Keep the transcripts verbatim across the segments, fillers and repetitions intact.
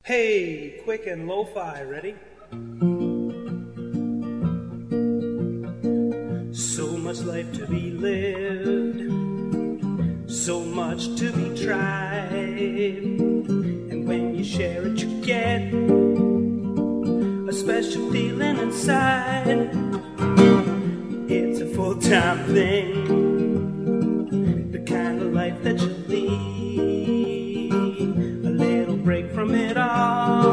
Hey, quick and lo-fi, ready? So much life to be lived, so much to be tried, and when you share it you get a special feeling inside. It's a full-time thing, the kind of life that you lead. A little break from it all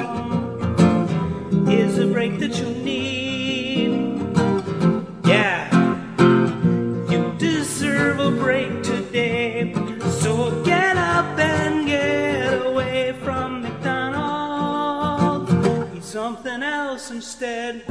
is a break that you need. Yeah, you deserve a break today, so get up and get away from McDonald's. Eat something else instead.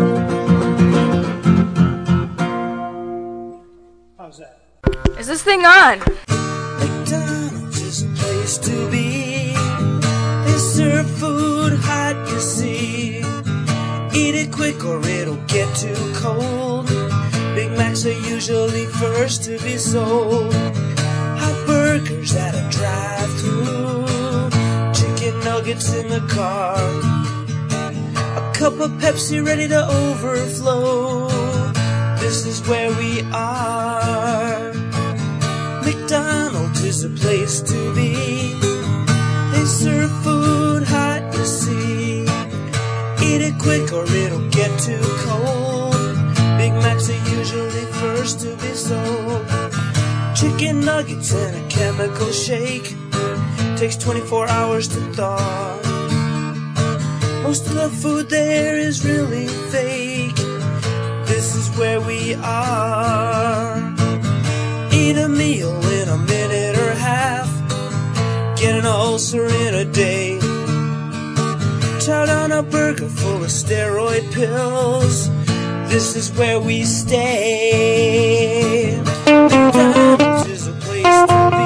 How's that? Is this thing on? McDonald's is a place to be. They serve food hot, you see. Eat it quick or it'll get too cold. Big Macs are usually first to be sold. Hot burgers at a drive-thru. Chicken nuggets in the car. A cup of Pepsi ready to overflow. This is where we are. McDonald's is a place to be. They serve food hot, you see. Eat it quick or it'll get too cold. Big Macs are usually first to be sold. Chicken nuggets and a chemical shake. Takes twenty-four hours to thaw. Most of the food there is really fake. This is where we are. Eat a meal in a minute or half. Get an ulcer in a day. Chow down a burger full of steroid pills. This is where we stay. McDonald's is a place to be.